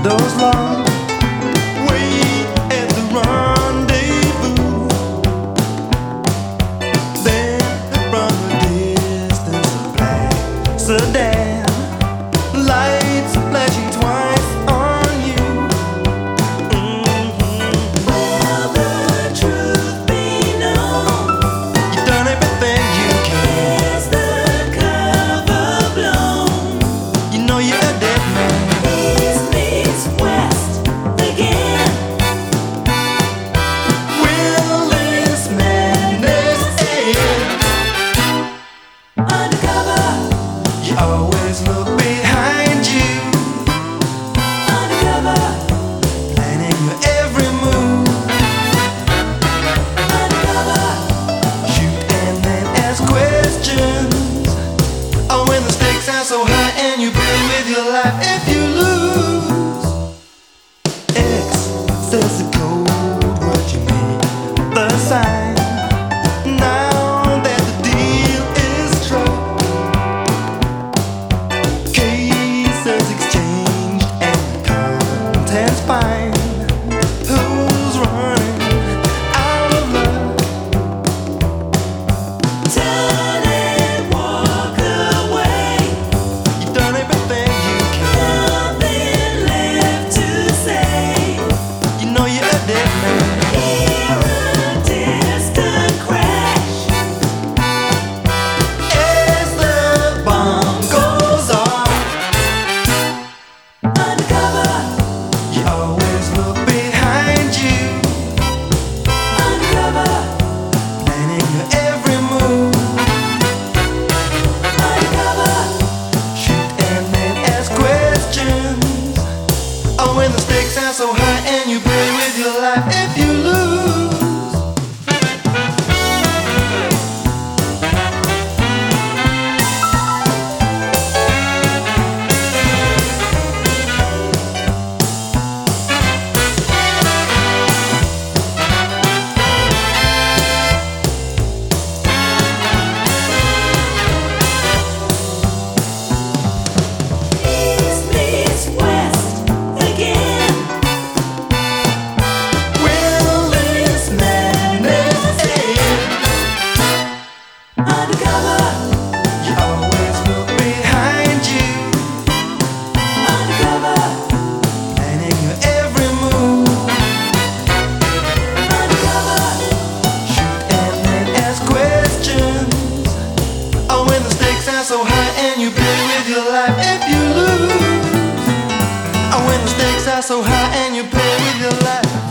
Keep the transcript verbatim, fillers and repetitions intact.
windows long, wait at the rendezvous. Then from a distance a black sedan, lights flashing twice on you. Mm-hmm. Will the truth be known? You've done everything you can. Is the cover blown? You know you're a dead man. East meets west again. Will this madness end? Undercover, You always look behind you, undercover, planning your every move. undercover. Shoot and then ask questions. Oh, when the stakes are so high and you play with your life, if you lose, X says the code, what you mean, the sign. Now that the deal is struck, cases exchanged and the contents fine. Who's running out of luck? Turn and walk away. You've done everything you can. Nothing left to say. You know you're a dead man. Hear a distant crash. As the bomb goes off, Undercover, you always look behind you, undercover, planning your every move. undercover. Shoot and then ask questions. Oh, when the stakes are so high and you play with your life, if you lose. East meets west again. Will this madness end? Undercover, You always look behind you, undercover, planning your every move. undercover. Shoot and then ask questions. Oh, when the stakes are so high and you play with your life, if you lose. Oh, when the stakes are so high and you play with your life.